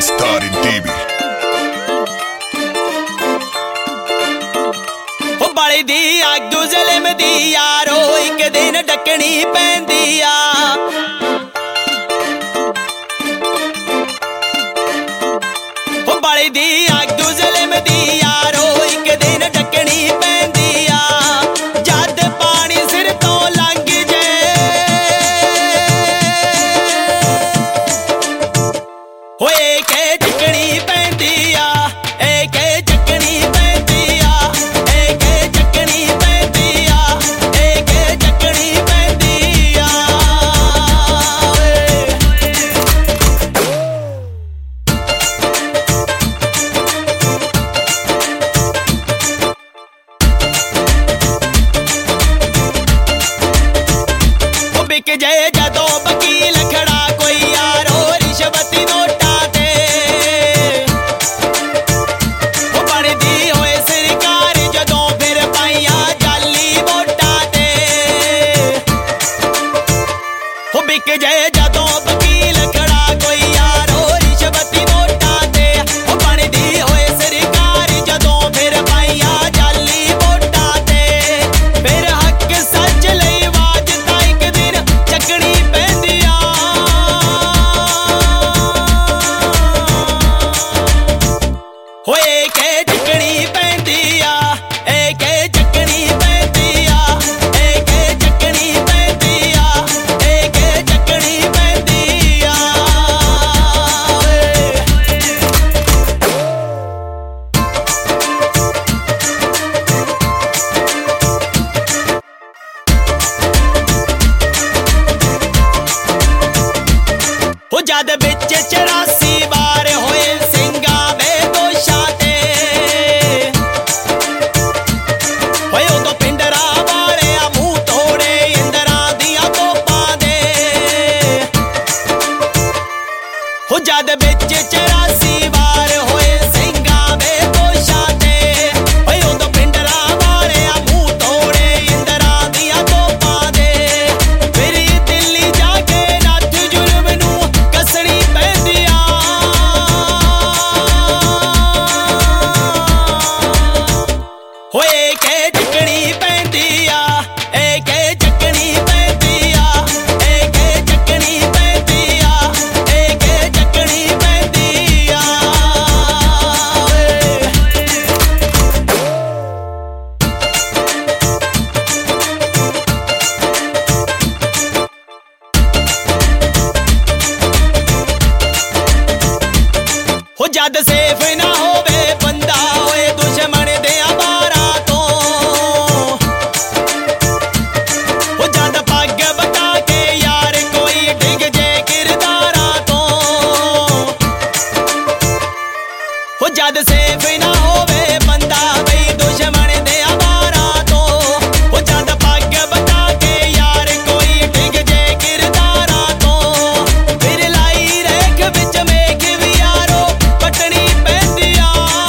Starring TV। बाली दी अग ज़ुल्म दी यारो एक दिन डकनी पैंदी आ। बाली दी अग ज़ुल्म दी यारो एक दिन डकनी पैंदी आ। जद पानी सिर तो लंघ जे होए के डकनी पैंदी आ। जय जदों वकील खड़ा कोई यारो रिश्वती नोटा ते बढ़दी होए सरकार जदों फिर पाइया जाली वोटां ते बिक जय जदों वकील खड़ा कोई यारो रिश्वती नोटा ते बढ़दी होए सरकार जदों फिर पाइया जाली वोटां ते फिर हक सच लई आवाज तां एक दिन चकनी पैंदी आ। होए के चकनी पैंदी आ। के चकनी पैंदी आ। के चकनी पैंदी आ। के चकनी पैंदी आ। जद बिच 84 बार होए सिंगा बेदोशा ते होए उदों पिंडरा वाले मूंह तोड़े इंदरा दियां तोपां दे। जद बिच 84 बार होए सिंगा बेदोशा ते होए उदों पिंडरा वाले मूंह तोड़े इंदरा दियां तोपां दे। फिर दिल्ली जाके नत्थ जुल्म नूं कसनी पैंदी आ। होए के चकनी पैंदी आ। के चकनी पैंदी आ। के चकनी पैंदी आ। के चकनी पैंदी आ। जद सेफ ना होवे बंदा होए दुश्मन दे बारां तों जद पग बता के यार कोई डिग जे किरदारां तों जद सेफ ना होवे बंदा बई दुश्मन दे बारां तों जद पग बता के यार कोई डिग जे किरदारां तों फिर लाई रेख विच मेघ भी यारो पटनी पैंदी आ।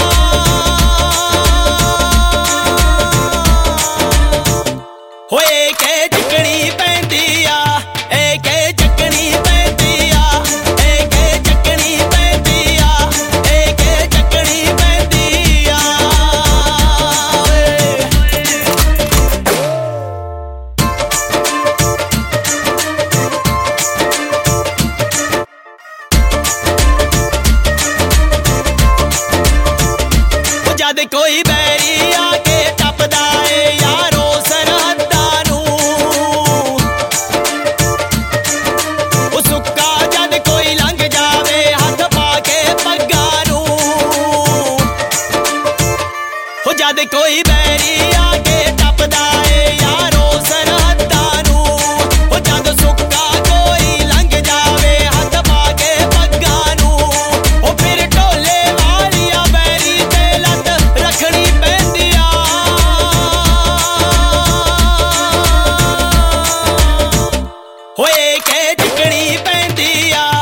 होए के चकनी पैंदी आ। के चकनी पैंदी आ। के चकनी पैंदी आ। के चकनी पैंदी आ। जद कोई बैरी आके टपदा ए यारो सरहदां नूं सुक्का जद कोई लंघ जावे हथ पा के पग्गां नूं जद कोई बैरी आके टपदा ए यारो सरहदां नूं जद सुक्का कोई लंघ जावे हथ पा के पग्गां नूं फिर ढोले वालिया बैरी ते लत रखनी पैंदी आ। होए के चकनी पैंदी आ।